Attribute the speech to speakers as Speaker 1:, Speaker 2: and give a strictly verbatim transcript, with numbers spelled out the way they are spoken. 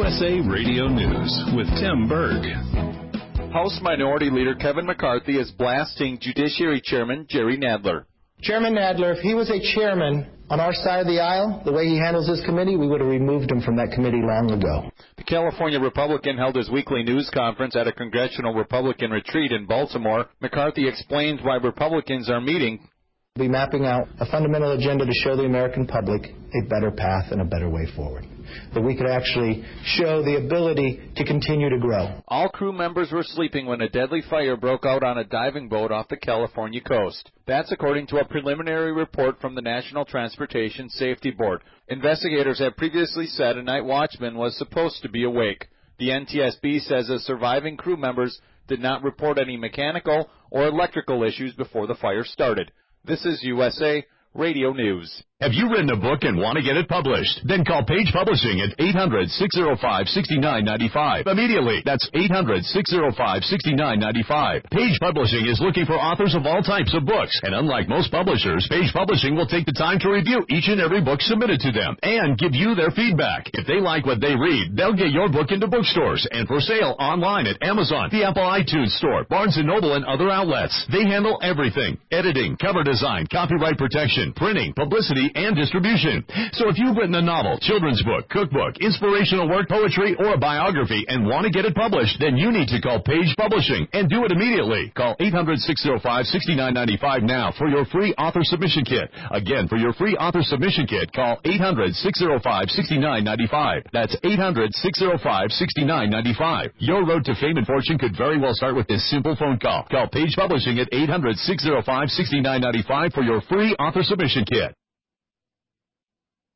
Speaker 1: S A Radio News with Tim Berg.
Speaker 2: House Minority Leader Kevin McCarthy is blasting Judiciary Chairman Jerry Nadler.
Speaker 3: Chairman Nadler, if he was a chairman on our side of the aisle, the way he handles his committee, we would have removed him from that committee long ago.
Speaker 2: The California Republican held his weekly news conference at a Congressional Republican retreat in Baltimore. McCarthy explained why Republicans are meeting.
Speaker 3: We'll be mapping out a fundamental agenda to show the American public a better path and a better way forward, that we could actually show the ability to continue to grow.
Speaker 2: All crew members were sleeping when a deadly fire broke out on a diving boat off the California coast. That's according to a preliminary report from the National Transportation Safety Board. Investigators had previously said a night watchman was supposed to be awake. The N T S B says the surviving crew members did not report any mechanical or electrical issues before the fire started. This is U S A Radio News.
Speaker 4: Have you written a book and want to get it published? Then call Page Publishing at eight hundred, six oh five, six nine nine five. Immediately. That's eight hundred, six oh five, six nine nine five. Page Publishing is looking for authors of all types of books. And unlike most publishers, Page Publishing will take the time to review each and every book submitted to them and give you their feedback. If they like what they read, they'll get your book into bookstores and for sale online at Amazon, the Apple iTunes Store, Barnes and Noble, and other outlets. They handle everything: editing, cover design, copyright protection, printing, publicity, and distribution. So if you've written a novel, children's book, cookbook, inspirational work, poetry, or a biography and want to get it published, then you need to call Page Publishing and do it immediately. Call eight hundred, six oh five, six nine nine five now for your free author submission kit. Again, for your free author submission kit, call eight hundred, six oh five, six nine nine five. That's eight hundred, six oh five, six nine nine five. Your road to fame and fortune could very well start with this simple phone call. Call Page Publishing at eight hundred, six oh five, six nine nine five for your free author submission kit.